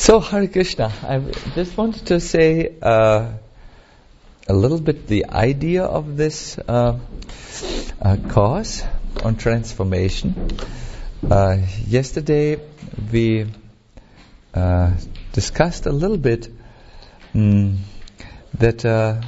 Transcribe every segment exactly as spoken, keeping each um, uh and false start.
So, Hare Krishna, I just wanted to say uh, a little bit the idea of this uh, uh, course on transformation. Uh, yesterday we uh, discussed a little bit um, that uh,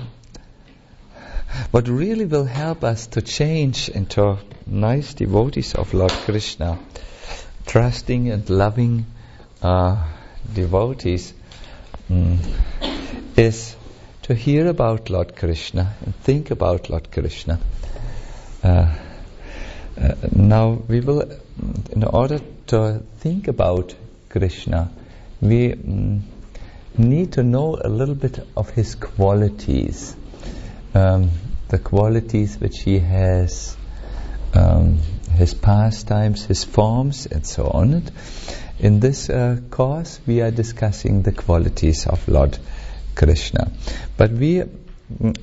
what really will help us to change into nice devotees of Lord Krishna, trusting and loving uh, devotees, um, is to hear about Lord Krishna and think about Lord Krishna. Uh, uh, now we will, in order to think about Krishna, we um, need to know a little bit of his qualities, um, the qualities which he has, um, his pastimes, his forms, and so on. In this uh, course, we are discussing the qualities of Lord Krishna. But we mm,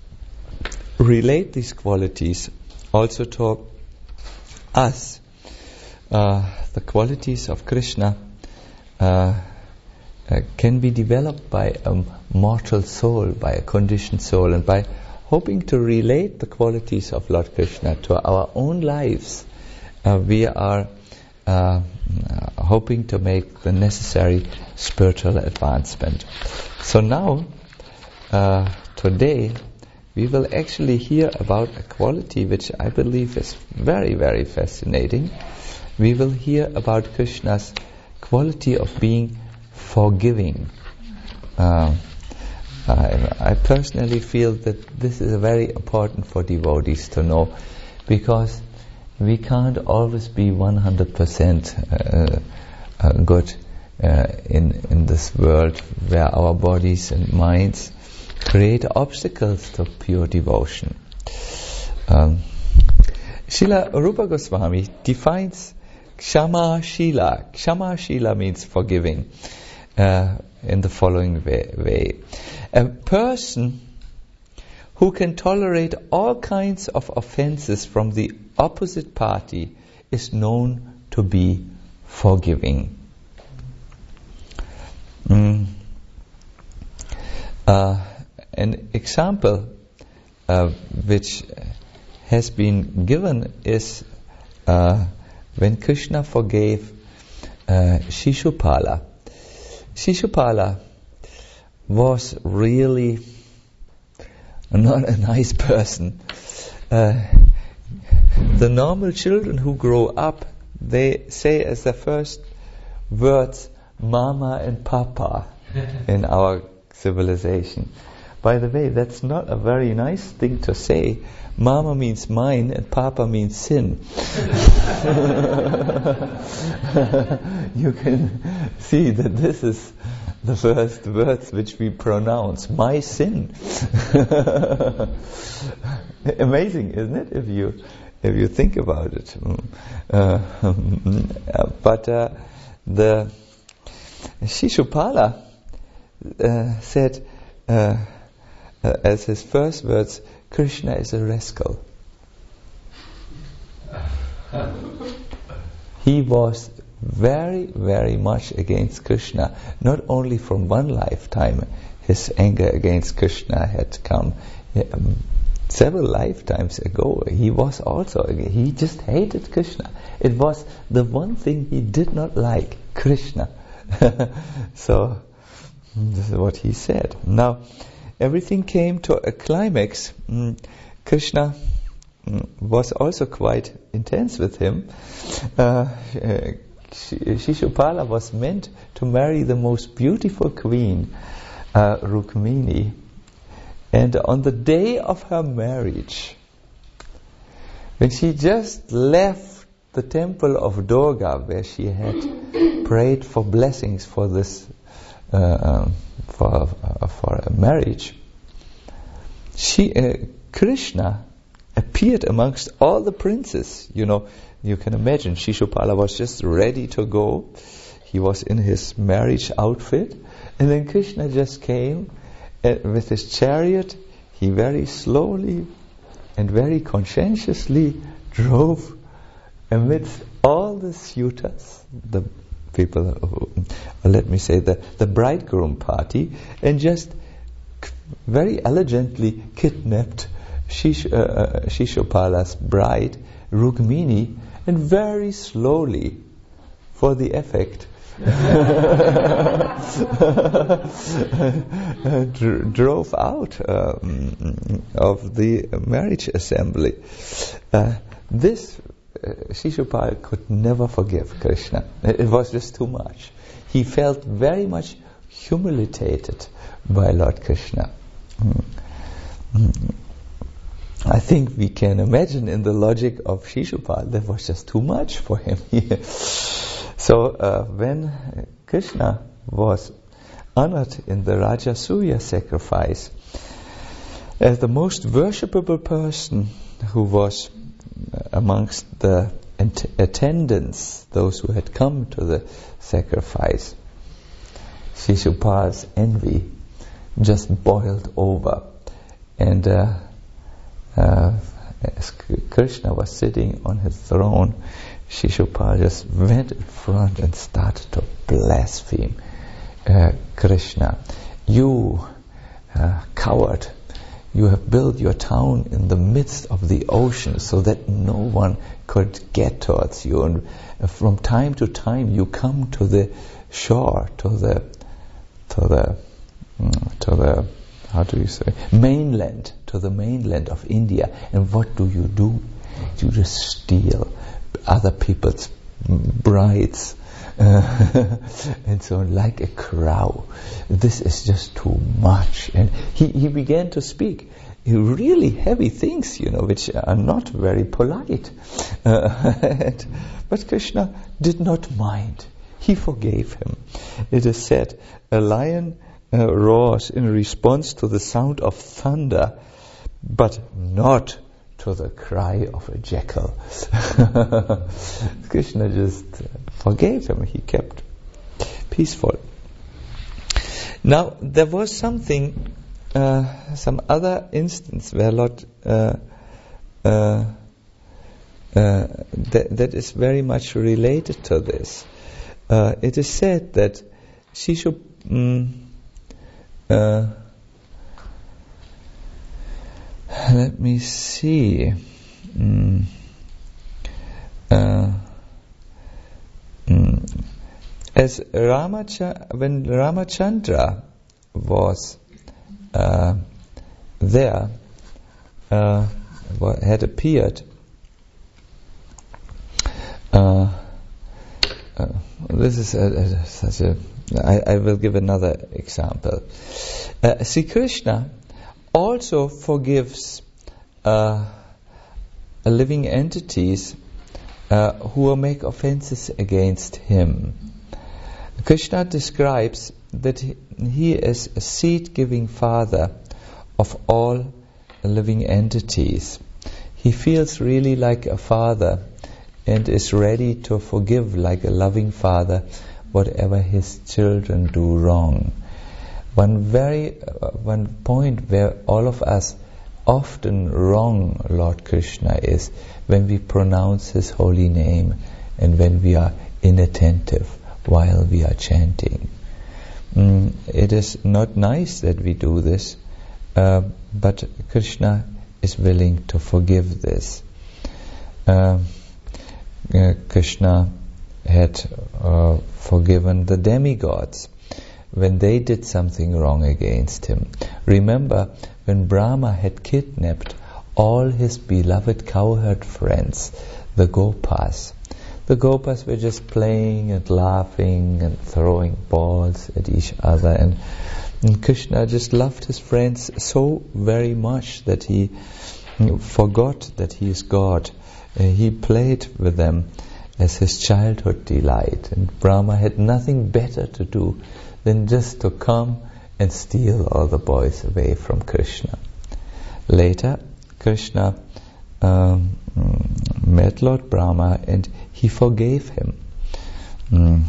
relate these qualities also to us. Uh, the qualities of Krishna uh, uh, can be developed by a mortal soul, by a conditioned soul, and by hoping to relate the qualities of Lord Krishna to our own lives. Uh, we are uh, uh, hoping to make the necessary spiritual advancement. So now, uh, today, we will actually hear about a quality which I believe is very, very fascinating. We will hear about Krishna's quality of being forgiving. Uh, I, I personally feel that this is very important for devotees to know, because we can't always be one hundred percent uh, uh, good uh, in in this world where our bodies and minds create obstacles to pure devotion. Um, Srila Rupa Goswami defines Kshama Shila. Kshama Shila means forgiving uh, in the following way, way. A person who can tolerate all kinds of offenses from the opposite party is known to be forgiving. Mm. Uh, an example uh, which has been given is uh, when Krishna forgave uh, Shishupala. Shishupala was really not a nice person. Uh, the normal children who grow up, they say as their first words, Mama and Papa in our civilization. By the way, that's not a very nice thing to say. Mama means mine and Papa means sin. You can see that this is the first words which we pronounce. My sin. Amazing, isn't it? If you if you think about it. Uh, but uh, the Shishupala uh, said uh, uh, as his first words, Krishna is a rascal. He was very, very much against Krishna. Not only from one lifetime, his anger against Krishna had come. Um, several lifetimes ago, he was also, he just hated Krishna. It was the one thing he did not like, Krishna. So, this is what he said. Now, everything came to a climax. Mm, Krishna mm, was also quite intense with him. Uh, uh, Shishupala was meant to marry the most beautiful queen, uh, Rukmini. And on the day of her marriage, when she just left the temple of Durga, where she had prayed for blessings for this uh, for uh, for a marriage, she uh, Krishna appeared amongst all the princes. You know, you can imagine Shishupala was just ready to go. He was in his marriage outfit, and then Krishna just came uh, with his chariot. He very slowly and very conscientiously drove amidst all the suitors, the people who, let me say, the, the bridegroom party, and just c- very elegantly kidnapped Shish, uh, uh, Shishupala's bride, Rukmini, and very slowly, for the effect, dr- drove out um, of the marriage assembly. Uh, this uh, Shishupal could never forgive Krishna. It, it was just too much. He felt very much humiliated by Lord Krishna. Mm. Mm. I think we can imagine in the logic of Shishupal that was just too much for him. So uh, when Krishna was honored in the Rajasuya sacrifice as the most worshipable person who was amongst the ant- attendants, those who had come to the sacrifice, Shishupal's envy just boiled over, and uh, uh, as Krishna was sitting on his throne, Shishupal just went in front and started to blaspheme uh, Krishna. You uh, coward, you have built your town in the midst of the ocean so that no one could get towards you, and from time to time you come to the shore, to the to the to the how do you say mainland, to the mainland of India, and what do you do? You just steal other people's brides uh, and so on, like a crow. This is just too much. And he, he began to speak really heavy things, you know, which are not very polite. Uh, and, but Krishna did not mind. He forgave him. It is said, a lion uh, roars in response to the sound of thunder, but not to the cry of a jackal. Krishna just forgave him. He kept peaceful. Now, there was something, uh, some other instance where Lord, uh, uh, uh, that, that is very much related to this. Uh, it is said that Shishu, um, uh, let me see. Mm. Uh, mm. As Ramacha- when Ramachandra was uh, there, uh, had appeared, uh, uh, this is a, a, such a. I, I will give another example. Uh, Sri Krishna also forgives uh, living entities uh, who make offenses against him. Krishna describes that he, he is a seed-giving father of all living entities. He feels really like a father and is ready to forgive like a loving father whatever his children do wrong. One very uh, one point where all of us often wrong Lord Krishna is when we pronounce his holy name and when we are inattentive while we are chanting. Mm, it is not nice that we do this, uh, but Krishna is willing to forgive this. Uh, uh, Krishna had uh, forgiven the demigods when they did something wrong against him. Remember when Brahma had kidnapped all his beloved cowherd friends, the Gopas. The Gopas were just playing and laughing and throwing balls at each other, and, and Krishna just loved his friends so very much that he forgot that he is God. Uh, he played with them as his childhood delight, and Brahma had nothing better to do than just to come and steal all the boys away from Krishna. Later, Krishna um, met Lord Brahma and he forgave him. Mm.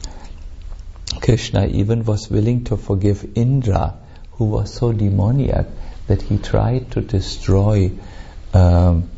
Krishna even was willing to forgive Indra, who was so demoniac that he tried to destroy um,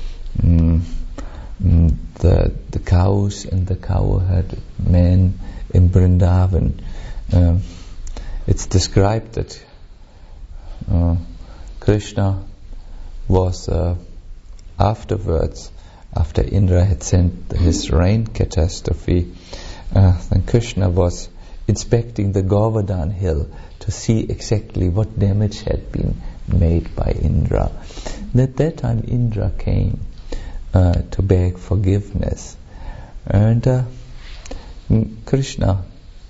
mm, mm, the the cows and the cowherd men in Vrindavan. Um, it's described that uh, Krishna was uh, afterwards, after Indra had sent his rain catastrophe, uh, then Krishna was inspecting the Govardhan hill to see exactly what damage had been made by Indra. And at that time Indra came uh, to beg forgiveness, and uh, Krishna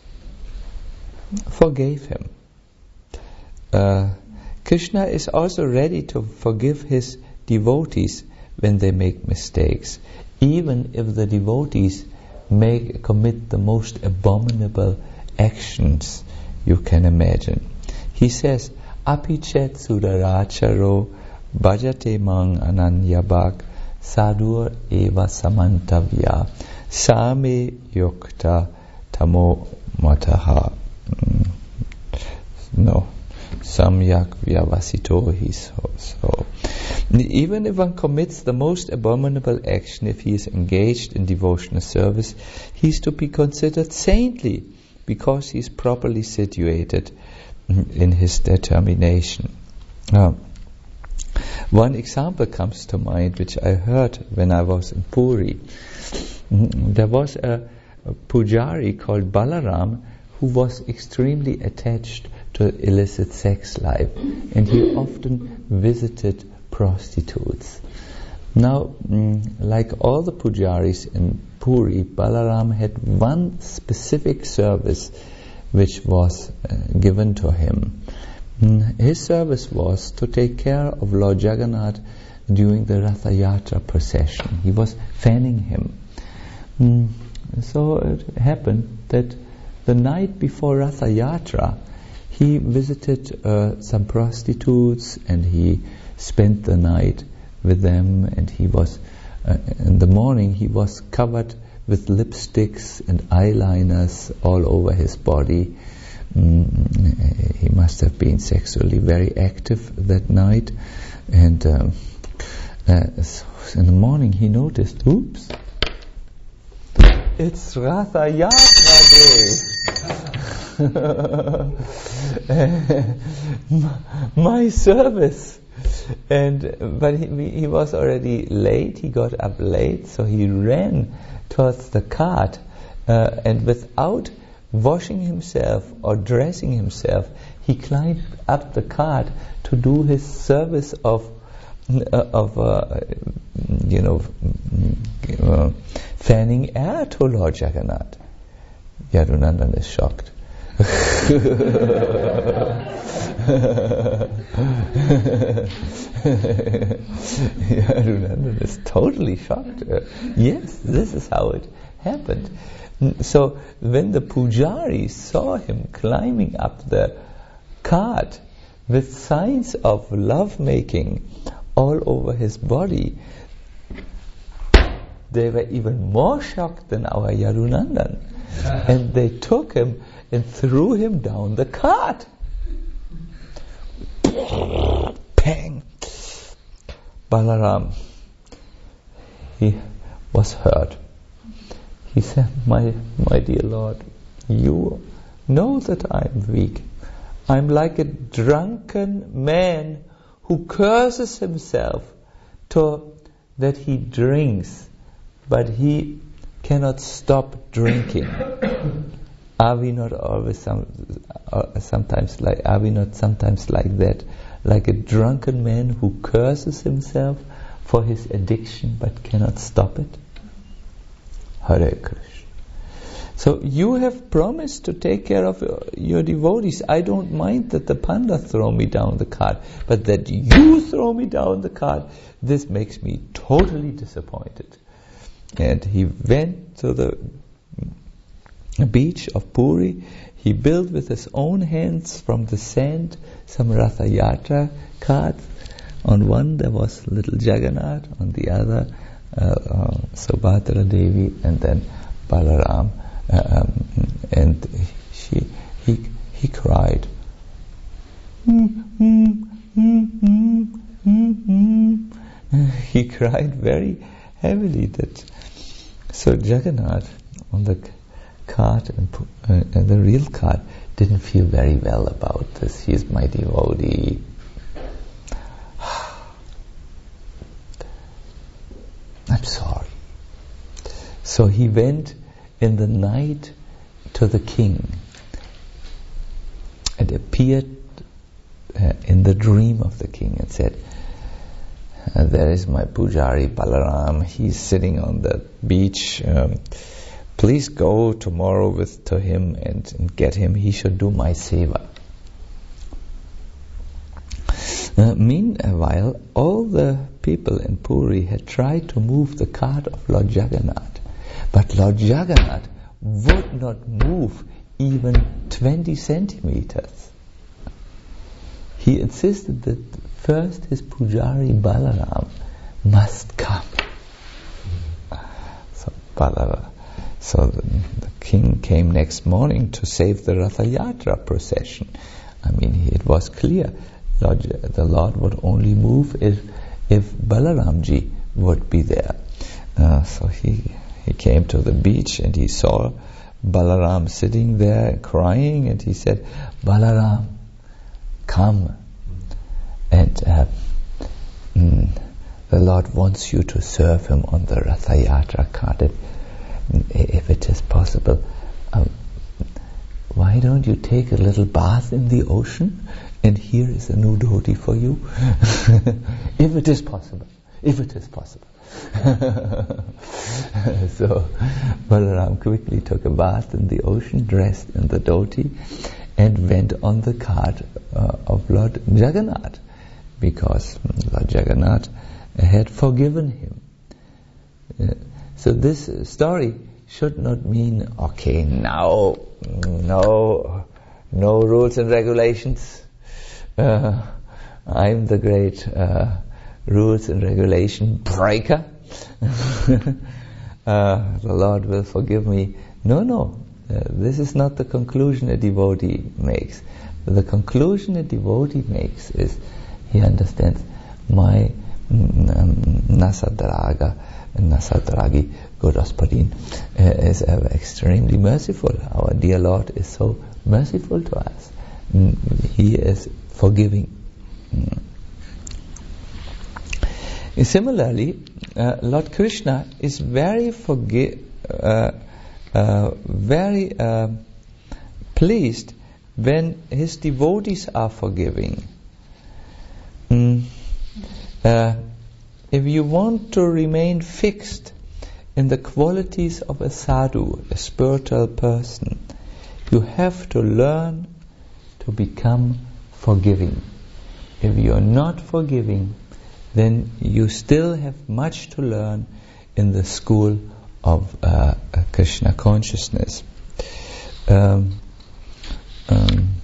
forgave him. Uh, Krishna is also ready to forgive his devotees when they make mistakes, even if the devotees make commit the most abominable actions you can imagine. He says, Apichet sudaracharo bhajate mang ananyabhak sadur eva samantavya same yukta tamo mataha. Mm. No. Samyak vyavasito, he so, so. Even if one commits the most abominable action, if he is engaged in devotional service, he is to be considered saintly, because he is properly situated in his determination. Now, one example comes to mind which I heard when I was in Puri. There was a, a pujari called Balaram who was extremely attached to illicit sex life, and he often visited prostitutes. Now, mm, like all the pujaris in Puri, Balaram had one specific service which was uh, given to him. Mm, his service was to take care of Lord Jagannath during the Ratha Yatra procession. He was fanning him. Mm, so it happened that the night before Ratha Yatra, he visited uh, some prostitutes, and he spent the night with them, and he was uh, in the morning he was covered with lipsticks and eyeliners all over his body. Mm, he must have been sexually very active that night, and um, uh, so in the morning he noticed, oops, it's Ratha Yatra day. My service. And but he, he was already late. He got up late, so he ran towards the cart, uh, and without washing himself or dressing himself, he climbed up the cart to do his service of uh, of uh, you know uh, fanning air to Lord Jagannath. Yadunandan is shocked. Yadunandan is totally shocked. Uh, yes, this is how it happened. So when the pujari saw him climbing up the cart with signs of love-making all over his body, they were even more shocked than our Yadunandan. And they took him and threw him down the cart. Pang! Balaram, he was hurt. He said, my, my dear Lord, you know that I'm weak. I'm like a drunken man who curses himself to that he drinks, but he cannot stop drinking. Are we not always some, uh, sometimes like? Are we not sometimes like that, like a drunken man who curses himself for his addiction but cannot stop it? Hare Krishna. So you have promised to take care of your, your devotees. I don't mind that the panda throw me down the cart, but that you throw me down the cart, this makes me totally disappointed. And he went to the beach of Puri. He built with his own hands from the sand some Ratha Yatra carts. On one there was little Jagannath, on the other uh, uh, Subhadra Devi, and then Balaram. Uh, um, and she, he, he cried. He cried very heavily. That so Jagannath on the card and, uh, and the real card didn't feel very well about this. He's my devotee. I'm sorry. So he went in the night to the king and appeared uh, in the dream of the king and said, uh, there is my pujari Balaram. He's sitting on the beach. Um, please go tomorrow with to him and, and get him. He should do my seva. Uh, meanwhile, all the people in Puri had tried to move the cart of Lord Jagannath, but Lord Jagannath would not move even twenty centimeters. He insisted that first his pujari Balaram must come. So Balaram, so the, the king came next morning to save the Ratha Yatra procession. I mean, he, it was clear Lord, the Lord would only move if if Balaramji would be there. Uh, so he he came to the beach and he saw Balaram sitting there crying, and he said, Balaram, come. And uh, mm, the Lord wants you to serve him on the Ratha Yatra cart. If it is possible, um, why don't you take a little bath in the ocean? And here is a new devotee for you. If it is possible. If it is possible. So Balaram quickly took a bath in the ocean, dressed in the dhoti, and went on the cart uh, of Lord Jagannath, because Lord Jagannath had forgiven him. Uh, so this story should not mean, okay, now, no, no rules and regulations. Uh, I'm the great uh, rules and regulation breaker. uh, the Lord will forgive me. No, no. Uh, this is not the conclusion a devotee makes. The conclusion a devotee makes is he understands my um, Nasadraga, Nasadragi Godaspadin uh, is uh, extremely merciful. Our dear Lord is so merciful to us. Mm, he is forgiving. Mm. Similarly, uh, Lord Krishna is very forgi- uh, uh, very uh, pleased when his devotees are forgiving. Mm. Uh, if you want to remain fixed in the qualities of a sadhu, a spiritual person, you have to learn to become forgiving. If you are not forgiving, then you still have much to learn in the school of uh, Krishna consciousness. Um, um,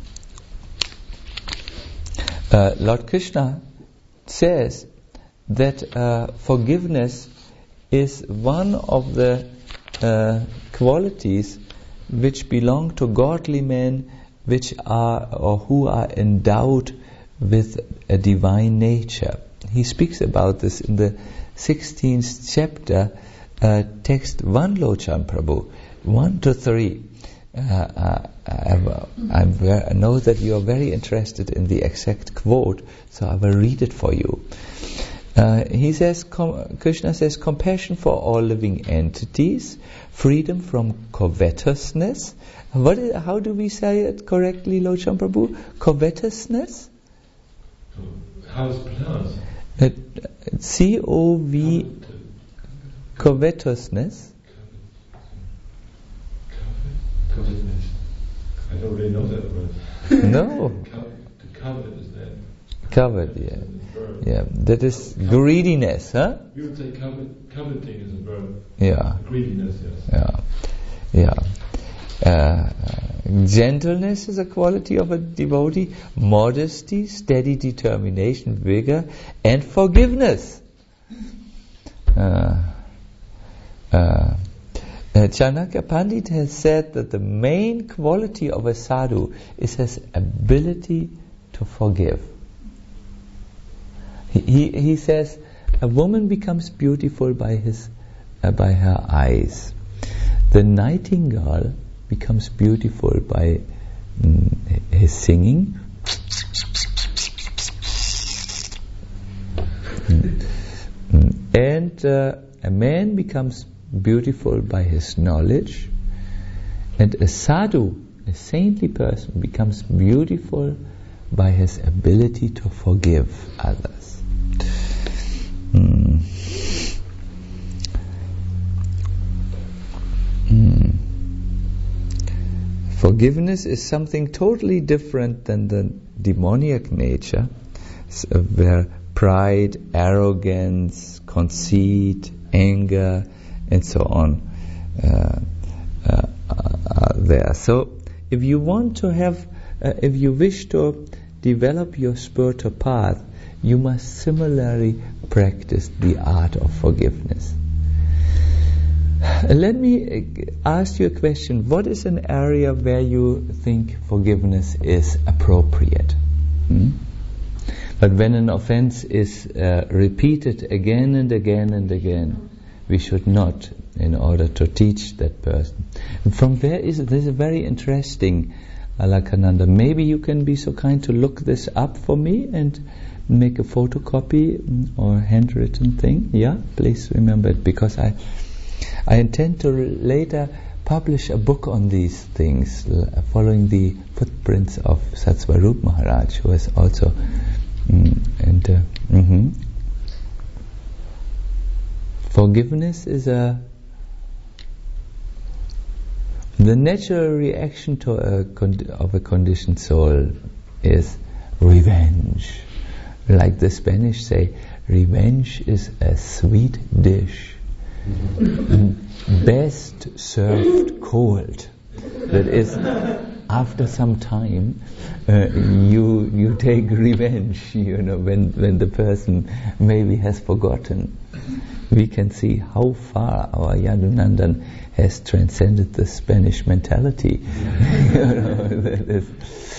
uh, Lord Krishna says that uh, forgiveness is one of the uh, qualities which belong to godly men, which are or who are endowed with a divine nature. He speaks about this in the sixteenth chapter, uh, text one, Lochan Prabhu, one to three. Uh, uh, I'm, I'm ver- I know that you are very interested in the exact quote, so I will read it for you. Uh, he says, com- Krishna says, compassion for all living entities, freedom from covetousness. What is, how do we say it correctly, Lochan Prabhu? Covetousness? How is it pronounced? Uh, C O V covetousness. Covetousness. I don't really know that word. No. To covet is that. Covet, yeah. Yeah, that is greediness, huh? We would say covet, coveting is a verb. Yeah. Greediness, yes. Yeah. Yeah. Uh, gentleness is a quality of a devotee. Modesty, steady determination, vigor, and forgiveness. Uh, uh, Uh, Chanakya Pandit has said that the main quality of a sadhu is his ability to forgive. He, he, he says a woman becomes beautiful by his uh, by her eyes. The nightingale becomes beautiful by mm, his singing. Mm. Mm. And uh, a man becomes beautiful by his knowledge, and a sadhu, a saintly person, becomes beautiful by his ability to forgive others. Mm. Mm. Forgiveness is something totally different than the demoniac nature, so where pride, arrogance, conceit, anger, and so on uh, uh, are there. So, if you want to have, uh, if you wish to develop your spiritual path, you must similarly practice the art of forgiveness. Let me ask you a question. What is an area where you think forgiveness is appropriate? Hmm? But when an offense is uh, repeated again and again and again, we should not, in order to teach that person. And from there is there's a very interesting Alakananda. Maybe you can be so kind to look this up for me and make a photocopy or handwritten thing. Yeah, please remember it, because I I intend to later publish a book on these things, following the footprints of Satsvarup Maharaj, who is also mm, and uh, mm-hmm. Forgiveness is a the natural reaction to a con- of a conditioned soul is revenge. Like the Spanish say, revenge is a sweet dish, best served cold. That is, after some time, uh, you you take revenge. You know, when when the person maybe has forgotten. We can see how far our Yadunandan has transcended the Spanish mentality. You know, that is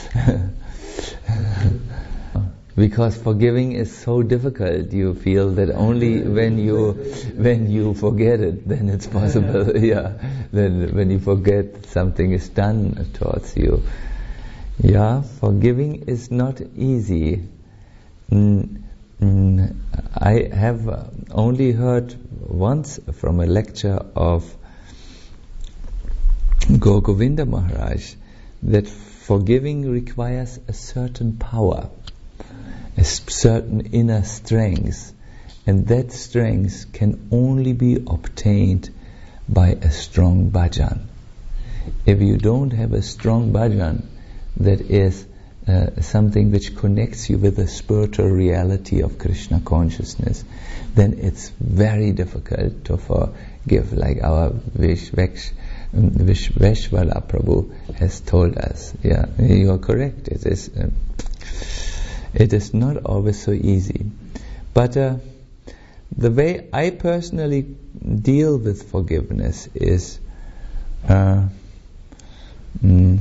because forgiving is so difficult. You feel that only when you when you forget it, then it's possible. Yeah, then when you forget, something is done towards you. Yeah, forgiving is not easy. Mm. Mm, I have uh, only heard once from a lecture of Gaur Govinda Maharaj that forgiving requires a certain power, a certain inner strength, and that strength can only be obtained by a strong bhajan. If you don't have a strong bhajan, that is Uh, something which connects you with the spiritual reality of Krishna consciousness, then it's very difficult to forgive, like our Vish, Vish, Vish, Vishwala Prabhu has told us. Yeah, you are correct. It is uh, it is not always so easy. But uh, the way I personally deal with forgiveness is uh, mm,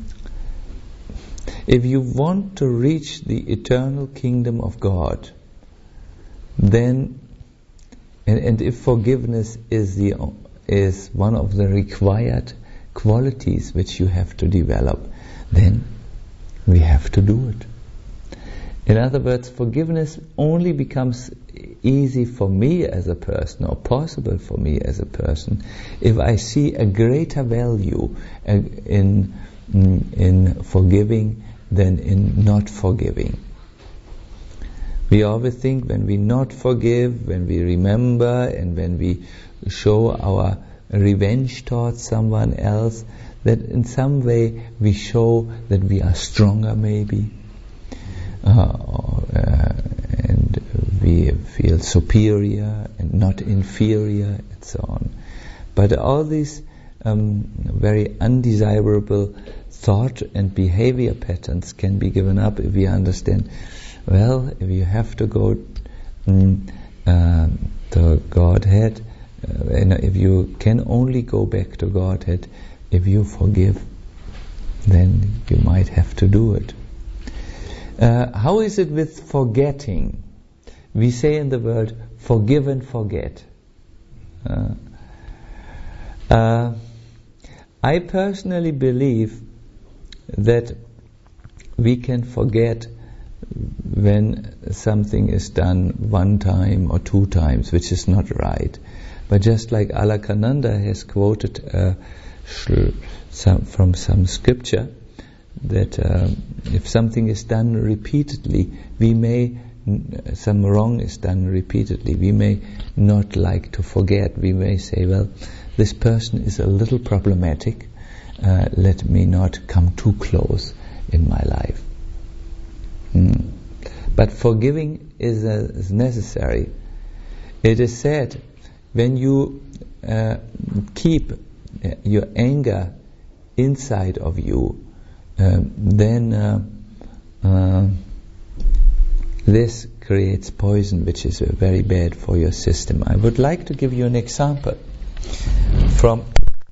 if you want to reach the eternal kingdom of God, then, and, and if forgiveness is the is one of the required qualities which you have to develop, then we have to do it. In other words, forgiveness only becomes easy for me as a person, or possible for me as a person, if I see a greater value in in forgiving than in not forgiving. We always think when we not forgive, when we remember, and when we show our revenge towards someone else, that in some way we show that we are stronger maybe, uh, or, uh, and we feel superior and not inferior, and so on. But all these um, very undesirable thought and behavior patterns can be given up if we understand, well, if you have to go mm, um, to Godhead, uh, and if you can only go back to Godhead if you forgive, then you might have to do it. Uh, how is it with forgetting? We say in the world, forgive and forget. Uh, uh, I personally believe that we can forget when something is done one time or two times, which is not right. But just like Alakananda has quoted uh, some, from some scripture, that uh, if something is done repeatedly, we may, some wrong is done repeatedly, we may not like to forget. We may say, well, this person is a little problematic, uh, let me not come too close in my life. Mm. But forgiving is, uh, is necessary. It is said, when you uh, keep your anger inside of you, um, then uh, uh, this creates poison, which is uh, very bad for your system. I would like to give you an example from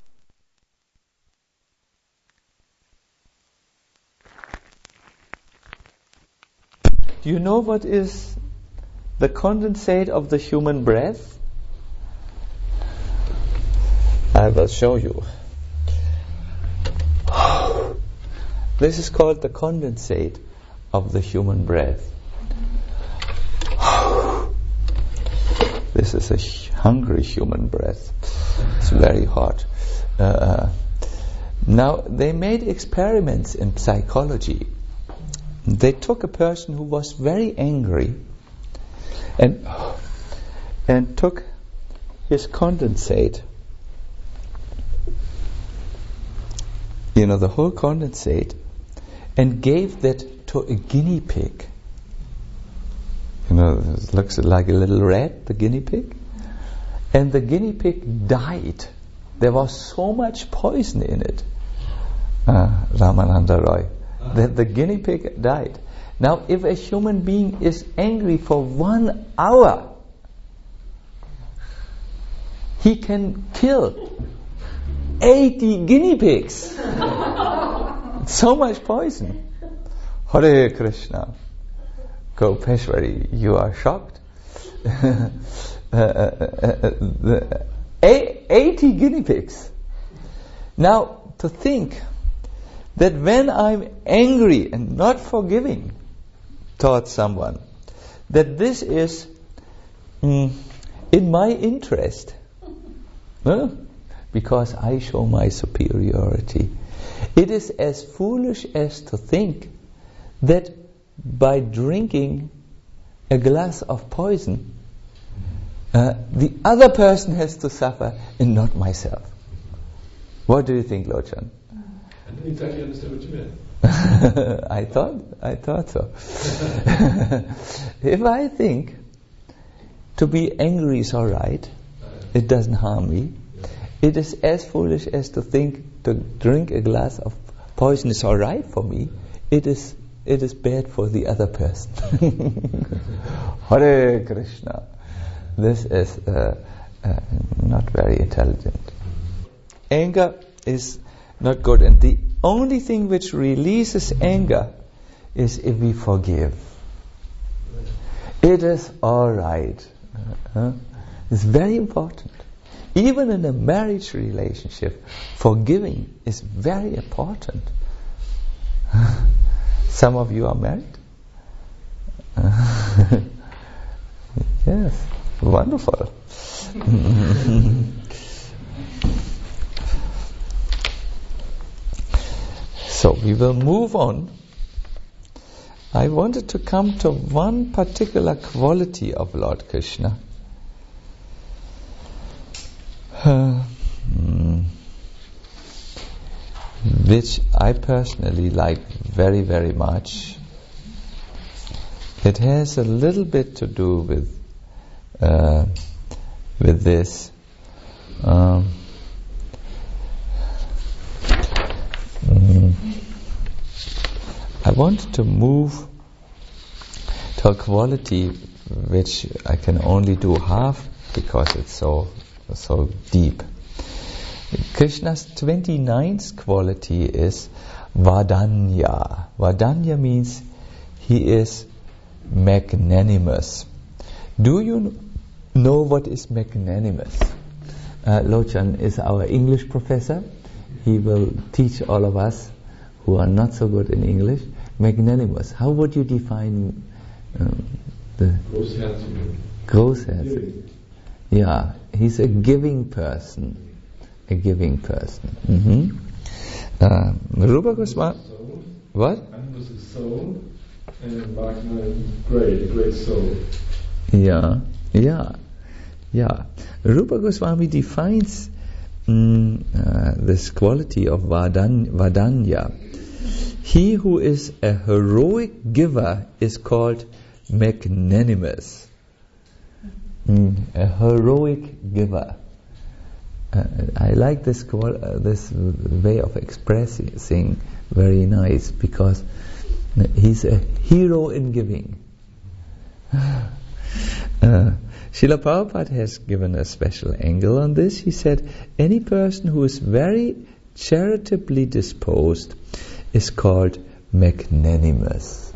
Do you know what is the condensate of the human breath? I will show you. This is called the condensate of the human breath. This is a hungry human breath. It's very hot. Uh, now, they made experiments in psychology. They took a person who was very angry and and took his condensate, you know, the whole condensate, and gave that to a guinea pig. You know, it looks like a little rat, the guinea pig. And the guinea pig died. There was so much poison in it. Uh, Ramananda Roy. That the guinea pig died. Now, if a human being is angry for one hour, he can kill eighty guinea pigs. So much poison. Hare Krishna. Gopeshwari, you are shocked? uh, uh, uh, the, eighty guinea pigs. Now, to think that when I'm angry and not forgiving towards someone, that this is mm, in my interest, huh? Because I show my superiority. It is as foolish as to think that by drinking a glass of poison, uh, the other person has to suffer and not myself. What do you think, Lochan? I didn't exactly understand what you meant. I thought, I thought so. If I think to be angry is all right, it doesn't harm me, it is as foolish as to think to drink a glass of poison is all right for me. It is, it is bad for the other person. Hare Krishna. This is uh, uh, not very intelligent. Anger is not good, and the only thing which releases anger is if we forgive. It is all right. Uh, it's very important. Even in a marriage relationship, forgiving is very important. Some of you are married? Uh, yes, wonderful. So we will move on. I wanted to come to one particular quality of Lord Krishna, uh, mm, which I personally like very, very much. It has a little bit to do with uh, with this. Um, mm, I want to move to a quality which I can only do half because it's so so deep. Krishna's twenty-ninth quality is Vadanya. Vadanya means he is magnanimous. Do you know what is magnanimous? Uh, Lochan is our English professor. he will teach all of us who are not so good in English, magnanimous. How would you define um, the Großherzig. großherzig? Yeah, he's a giving person. A giving person. Mm-hmm. Uh, Rupa Goswami. What? Anand was a soul, and Wagner, great, a great soul. Yeah, yeah, yeah. Rupa Goswami defines mm, uh, this quality of Vadan, Vadanya. He who is a heroic giver is called magnanimous. Mm, a heroic giver. Uh, I like this qual- uh, this way of expressing very nice, because he's a hero in giving. Uh, Srila Prabhupada has given a special angle on this. He said, any person who is very charitably disposed is called magnanimous.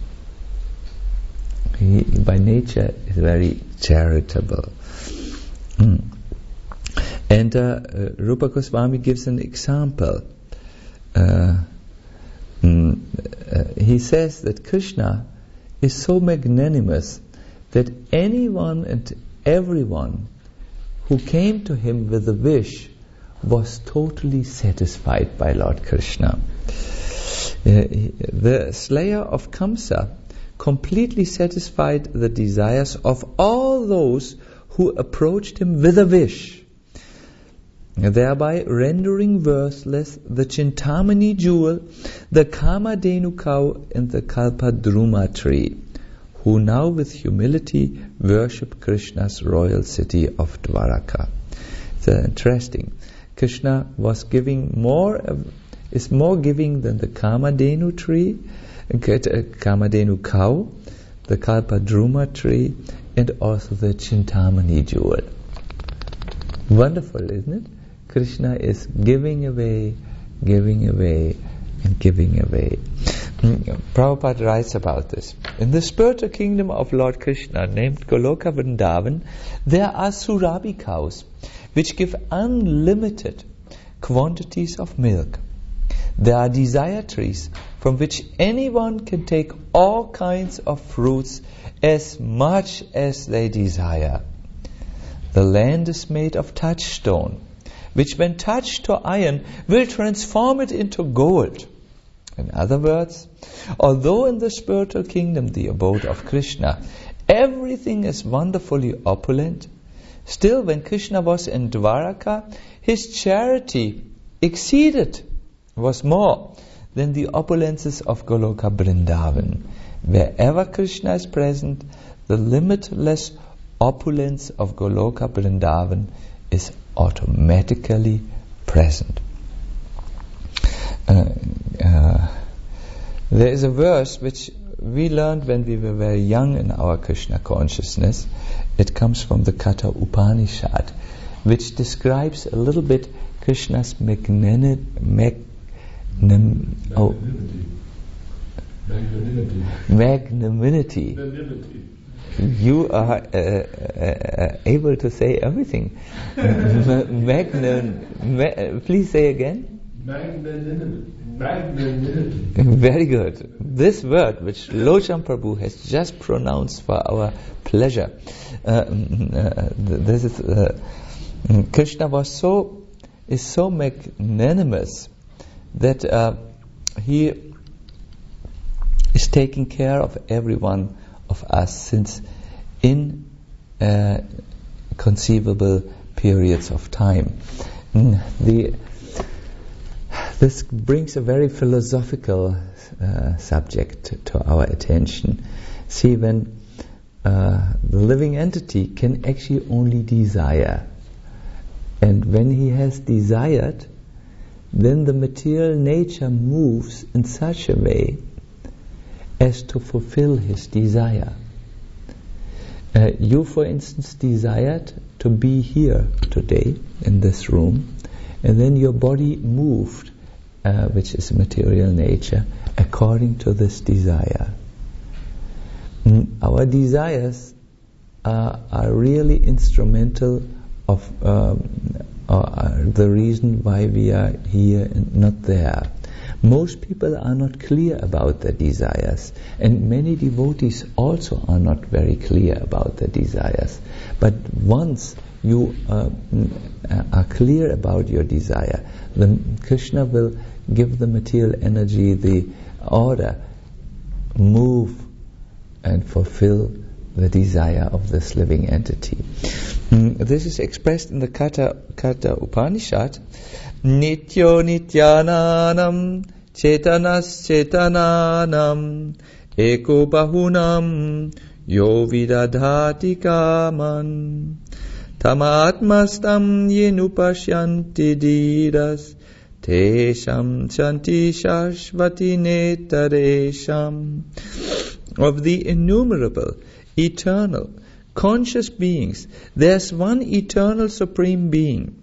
He, by nature, is very charitable. Mm. And uh, uh, Rupa Goswami gives an example. Uh, mm, uh, he says that Krishna is so magnanimous that anyone and everyone who came to him with a wish was totally satisfied by Lord Krishna. Uh, the slayer of Kamsa completely satisfied the desires of all those who approached him with a wish, thereby rendering worthless the Chintamani jewel, the Kamadhenu cow, and the Kalpadruma tree, who now with humility worship Krishna's royal city of Dwaraka. It's uh, interesting. Krishna was giving more, uh, is more giving than the Kamadhenu tree, uh, Kamadhenu cow, the Kalpadruma tree, and also the Chintamani jewel. Wonderful, isn't it? Krishna is giving away, giving away, and giving away. Prabhupada writes about this. In the spiritual kingdom of Lord Krishna, named Goloka Vrindavan, there are Surabhi cows, which give unlimited quantities of milk. There are desire trees, from which anyone can take all kinds of fruits as much as they desire. The land is made of touchstone, which when touched to iron will transform it into gold. In other words, although in the spiritual kingdom, the abode of Krishna, everything is wonderfully opulent, still when Krishna was in Dwaraka, his charity exceeded, was more than the opulences of Goloka Vrindavan. Wherever Krishna is present, the limitless opulence of Goloka Vrindavan is automatically present. Uh, uh, there is a verse which we learned when we were very young in our Krishna consciousness. It comes from the Katha Upanishad, which describes a little bit Krishna's magnanimity. Magnim, oh, magnanimity. Magnanimity. Magnanimity. You are uh, uh, able to say everything. Magnan, ma- please say again. Magnanimity. Magnanimity. Very good. This word, which Lochan Prabhu has just pronounced for our pleasure, uh, uh, this is uh, Krishna was so is so magnanimous that uh, he is taking care of every one of us since in uh, conceivable periods of time. Mm, the This brings a very philosophical uh, subject to our attention. See, when uh, the living entity can actually only desire, and when he has desired, then the material nature moves in such a way as to fulfill his desire. Uh, you, for instance, desired to be here today in this room, and then your body moved, uh, which is material nature, according to this desire. Mm, our desires uh, are really instrumental of um, or uh, the reason why we are here and not there. Most people are not clear about their desires, and many devotees also are not very clear about their desires. But once you uh, are clear about your desire, then Krishna will give the material energy the order, move and fulfill the desire of this living entity. Mm, this is expressed in the Katha, Katha Upanishad. Nityo nityananam chetanas chetananam eko bahunam yo vidadhati kaman tamatmastam yenupashyanti diras tesham shanti shashvati netaresham. Of the innumerable, eternal, conscious beings, there's one eternal supreme being.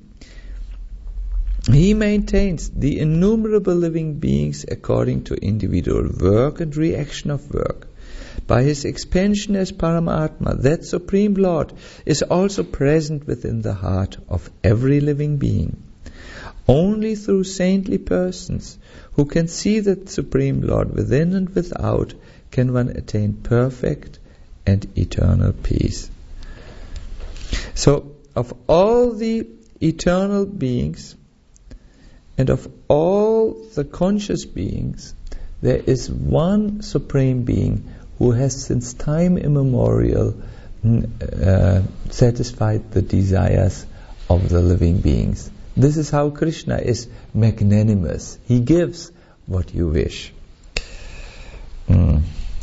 He maintains the innumerable living beings according to individual work and reaction of work. By his expansion as Paramatma, that Supreme Lord is also present within the heart of every living being. Only through saintly persons who can see that Supreme Lord within and without can one attain perfect and eternal peace. So, of all the eternal beings and of all the conscious beings, there is one Supreme Being who has since time immemorial uh, satisfied the desires of the living beings. This is how Krishna is magnanimous. He gives what you wish. Mm.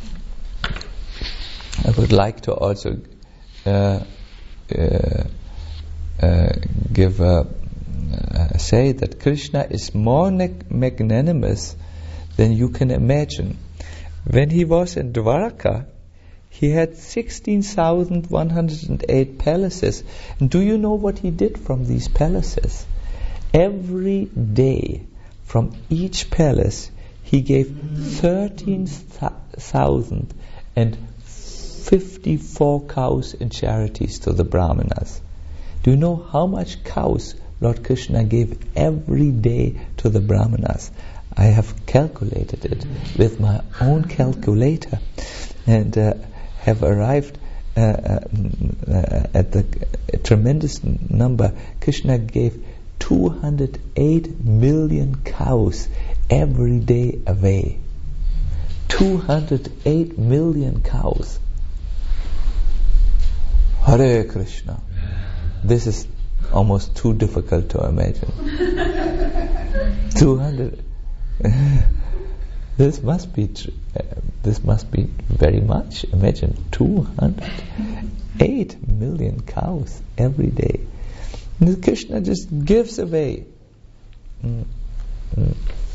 I would like to also uh, uh, uh, give a, uh, say that Krishna is more neg- magnanimous than you can imagine. When he was in Dwaraka, he had sixteen thousand one hundred eight palaces. And do you know what he did from these palaces? Every day, from each palace, he gave thirteen thousand fifty-four cows in charities to the Brahmanas. Do you know how much cows Lord Krishna gave every day to the Brahmanas? I have calculated it with my own calculator and uh, have arrived uh, uh, at the uh, tremendous number. Krishna gave two hundred eight million cows every day away. two hundred eight million cows. Hare Krishna. This is almost too difficult to imagine. two hundred. This must be. Tr- uh, this must be very much. Imagine two hundred eight million cows every day. And Krishna just gives away. Mm. Mm.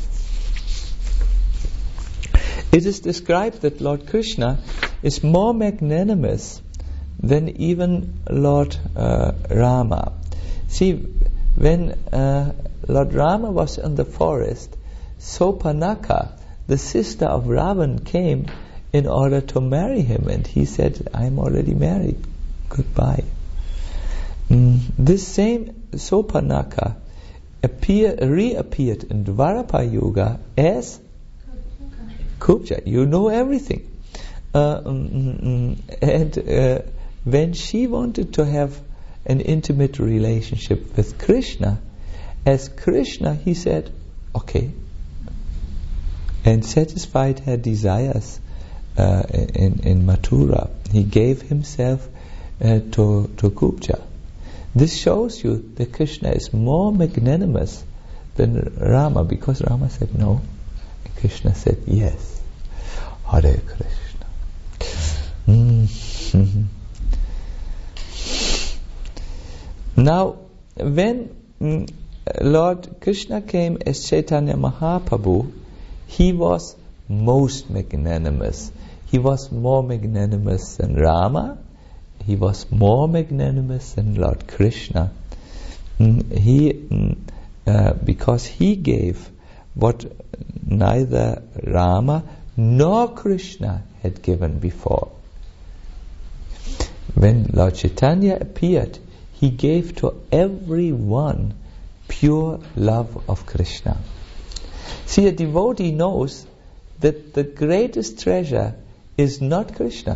It is described that Lord Krishna is more magnanimous than even Lord uh, Rama. See, when uh, Lord Rama was in the forest, Sopanaka, the sister of Ravan, came in order to marry him, and he said, "I'm already married. Goodbye." Mm, this same Sopanaka appear, reappeared in Dwarapa Yuga as Kubja. You know everything. Uh, mm, mm, and uh, when she wanted to have an intimate relationship with Krishna, as Krishna, he said, "Okay," and satisfied her desires uh, in, in Mathura. He gave himself uh, to, to Kubja. This shows you that Krishna is more magnanimous than Rama, because Rama said no. Krishna said yes. Hare Krishna. Mm-hmm. Now, when mm, Lord Krishna came as Chaitanya Mahaprabhu, he was most magnanimous. He was more magnanimous than Rama. He was more magnanimous than Lord Krishna. Mm, he, mm, uh, because he gave what neither Rama nor Krishna had given before. When Lord Chaitanya appeared, he gave to everyone pure love of Krishna. See, a devotee knows that the greatest treasure is not Krishna.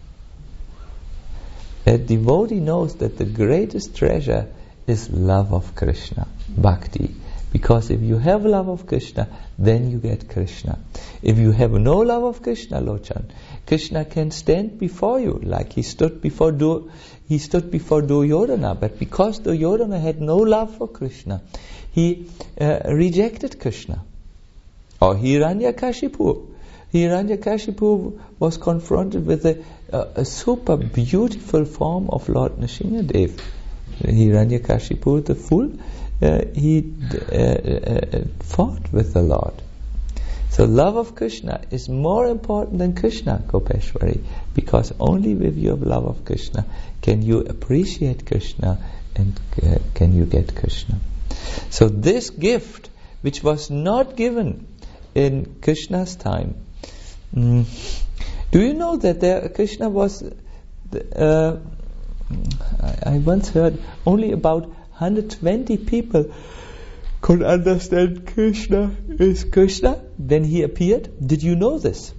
A devotee knows that the greatest treasure is love of Krishna, bhakti. Because if you have love of Krishna, then you get Krishna. If you have no love of Krishna, Lochan, Krishna can stand before you like he stood before Du- he stood before Duryodhana. But because Duryodhana had no love for Krishna, he uh, rejected Krishna. Or Hiranyakashipu. Hiranyakashipu was confronted with a, uh, a super beautiful form of Lord Nrsimhadev. Hiranyakashipu, the fool, uh, he uh, uh, fought with the Lord. So love of Krishna is more important than Krishna, Gopeshwari, because only with your love of Krishna can you appreciate Krishna and uh, can you get Krishna. So this gift, which was not given in Krishna's time, mm, do you know that there, Krishna was, uh, I, I once heard only about one hundred twenty people could understand Krishna is Krishna when he appeared. Did you know this?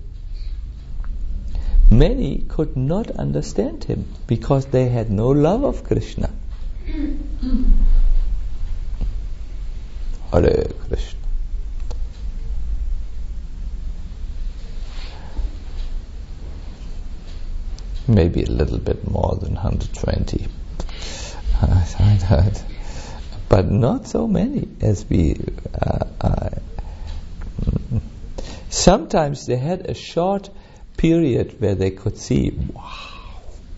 Many could not understand him because they had no love of Krishna. Hare Krishna. Maybe a little bit more than one hundred twenty. But not so many as we... Uh, uh, sometimes they had a short period where they could see, wow.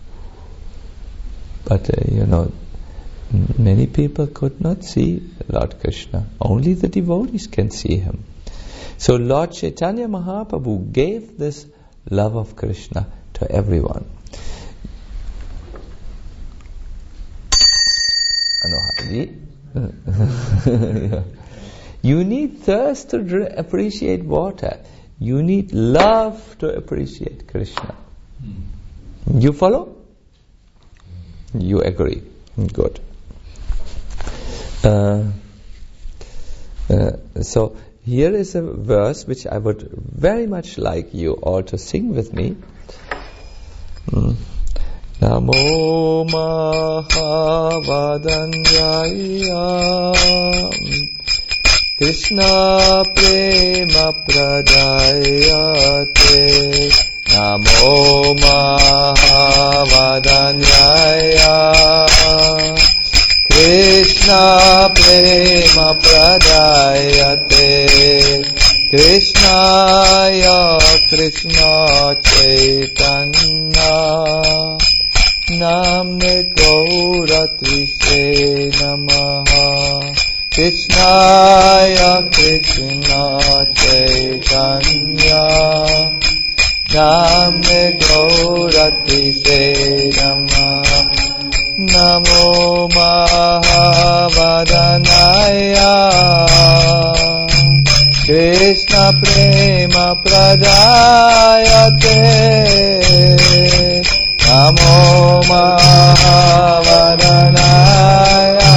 But, uh, you know, many people could not see Lord Krishna. Only the devotees can see him. So Lord Chaitanya Mahaprabhu gave this love of Krishna to everyone. Yeah. You need thirst to dr- appreciate water. You need love to appreciate Krishna. Mm. You follow? You agree? Good. Uh, uh, so here is a verse which I would very much like you all to sing with me. Mm. Namo Mahavadanyaya Krishna Prema Pradayate Namo Mahavadanyaya Krishna Prema Pradayate Krishnaya Krishna Chaitanya Namne Gauratrise Namaha Krishnaya Krishna Chaitanya Namne Gauratrise Namaha Namo Mahavadanaya Krishna Prema Pradayate Namo Mahavadanaya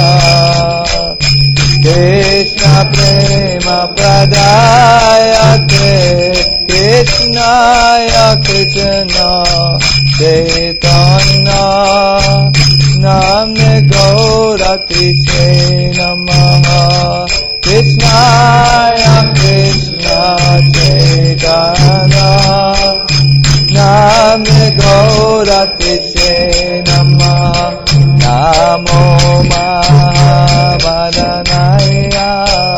Krishna Prema Pradayate Krishnaya Krishna Chaitanya Namne Gauratrise Namaha Krishnaya Krishna Chaitanya Namne Gauratrise Namaha Namo Mahavadanaya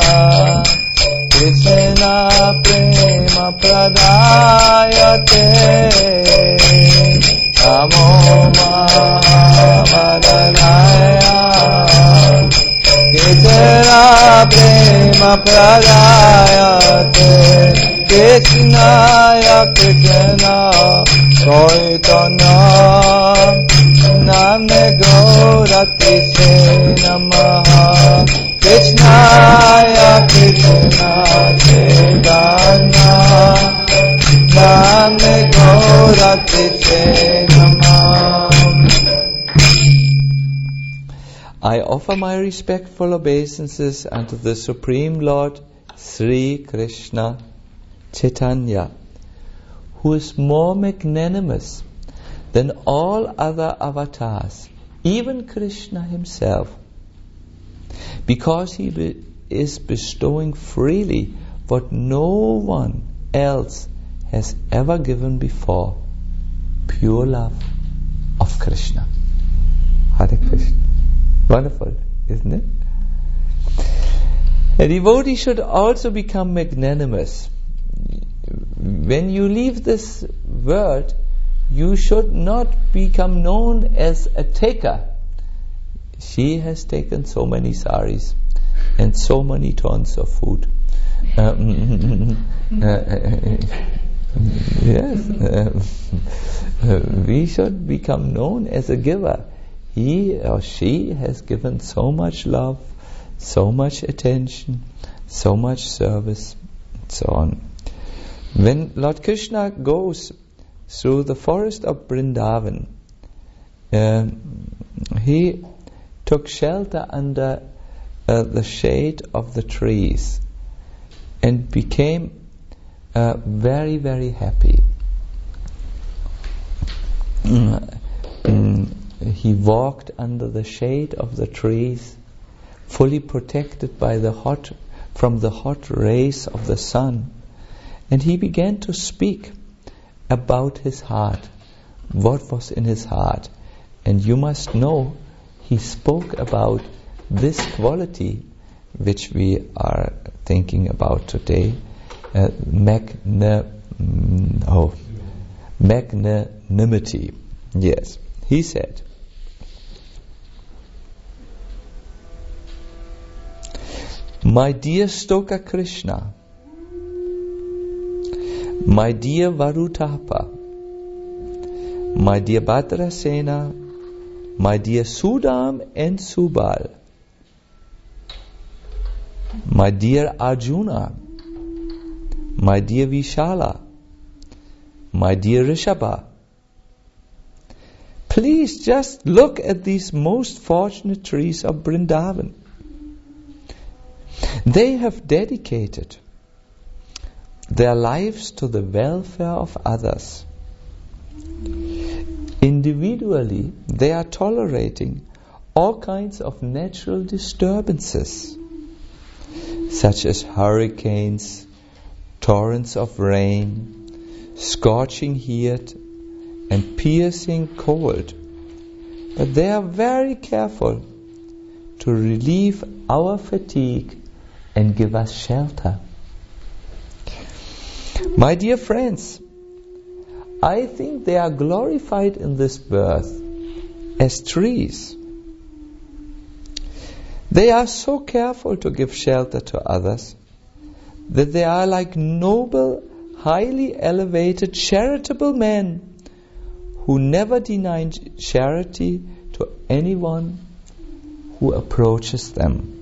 Krishna Prema Pradayate Namo Mahavadanaya Krishna Prema Pradayate Krishnaya Krishna Chaitanya Namne Gauratrise Namaha Krishnaya Krishna Chaitanya Namne Gauratrise Namaha. I offer my respectful obeisances unto the Supreme Lord Sri Krishna Chaitanya, who is more magnanimous than all other avatars, even Krishna himself, because he be- is bestowing freely what no one else has ever given before, pure love of Krishna. Hare Krishna. Wonderful, isn't it? A devotee should also become magnanimous. When you leave this world, you should not become known as a taker. She has taken so many saris and so many tons of food. Um, yes, uh, we should become known as a giver. He or she has given so much love, so much attention, so much service, and so on. When Lord Krishna goes through the forest of Vrindavan, uh, he took shelter under uh, the shade of the trees and became uh, very, very happy. Mm, mm, he walked under the shade of the trees, fully protected by the hot, from the hot rays of the sun, and he began to speak about his heart, what was in his heart. And you must know, he spoke about this quality which we are thinking about today, uh, magna, oh, magnanimity. Yes, he said, my dear Stoka Krishna, my dear Varutapa, my dear Bhadrasena, my dear Sudam and Subal, my dear Arjuna, my dear Vishala, my dear Rishabha, please just look at these most fortunate trees of Vrindavan. They have dedicated their lives to the welfare of others. Individually, they are tolerating all kinds of natural disturbances, such as hurricanes, torrents of rain, scorching heat, and piercing cold. But they are very careful to relieve our fatigue and give us shelter. My dear friends, I think they are glorified in this birth as trees. They are so careful to give shelter to others that they are like noble, highly elevated, charitable men who never deny charity to anyone who approaches them.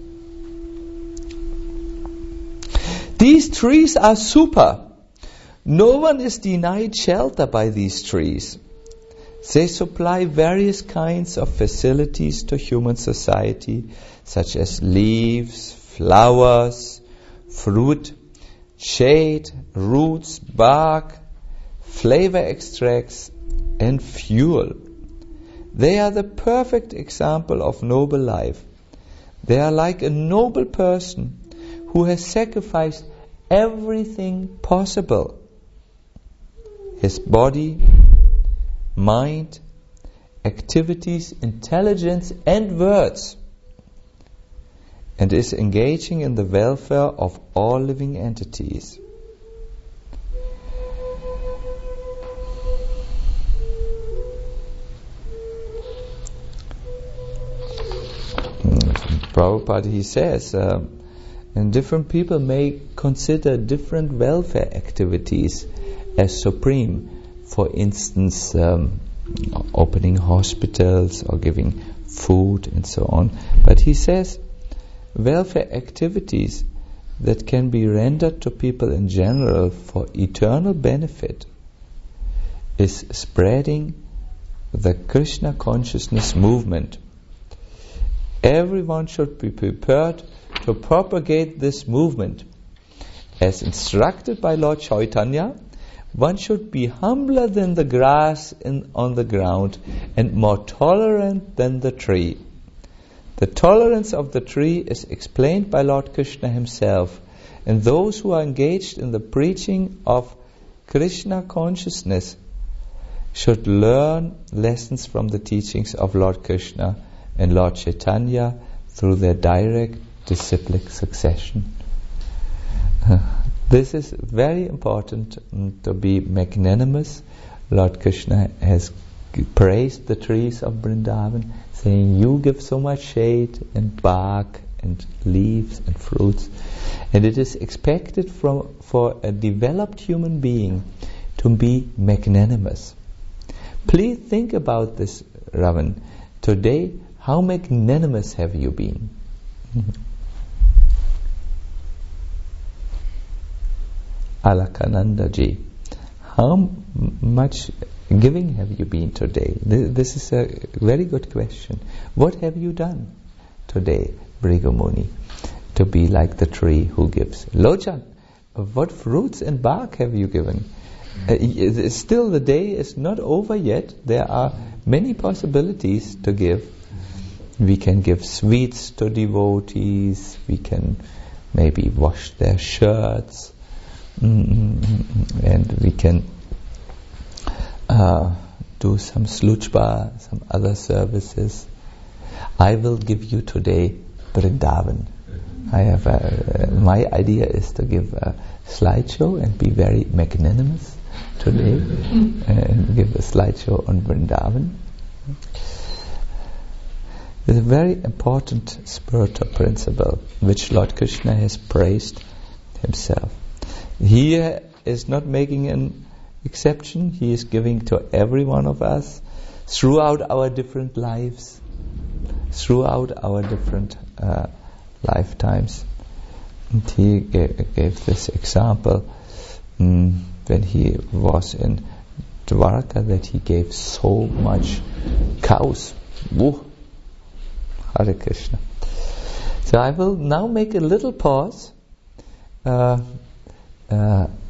These trees are super. No one is denied shelter by these trees. They supply various kinds of facilities to human society, such as leaves, flowers, fruit, shade, roots, bark, flavor extracts, and fuel. They are the perfect example of noble life. They are like a noble person who has sacrificed everything possible. His body, mind, activities, intelligence, and words, and is engaging in the welfare of all living entities. Prabhupada, he says, uh, and different people may consider different welfare activities as supreme. For instance, um, opening hospitals or giving food and so on. But he says, welfare activities that can be rendered to people in general for eternal benefit is spreading the Krishna consciousness movement Everyone should be prepared to propagate this movement. As instructed by Lord Chaitanya, one should be humbler than the grass in, on the ground and more tolerant than the tree. The tolerance of the tree is explained by Lord Krishna himself, and those who are engaged in the preaching of Krishna consciousness should learn lessons from the teachings of Lord Krishna and Lord Chaitanya through their direct disciplic succession. This is very important, um, to be magnanimous. Lord Krishna has praised the trees of Vrindavan, saying, you give so much shade and bark and leaves and fruits. And it is expected from for a developed human being to be magnanimous. Please think about this, Ravan. Today, how magnanimous have you been? Alakananda ji, how m- much giving have you been today? Th- this is a very good question. What have you done today, Bhrigu to be like the tree who gives? Lochan, what fruits and bark have you given? Uh, still the day is not over yet. There are many possibilities to give. We can give sweets to devotees, we can maybe wash their shirts, mm-hmm. and we can uh, do some sluchba, some other services. I will give you today Vrindavan. I have a, uh, my idea is to give a slideshow and be very magnanimous today and give a slideshow on Vrindavan. There's a very important spiritual principle which Lord Krishna has praised himself. He is not making an exception. He is giving to every one of us throughout our different lives, throughout our different uh, lifetimes. And he gave, gave this example um, when he was in Dwarka, that he gave so much cows. Woo. Hare Krishna. So I will now make a little pause uh, uh,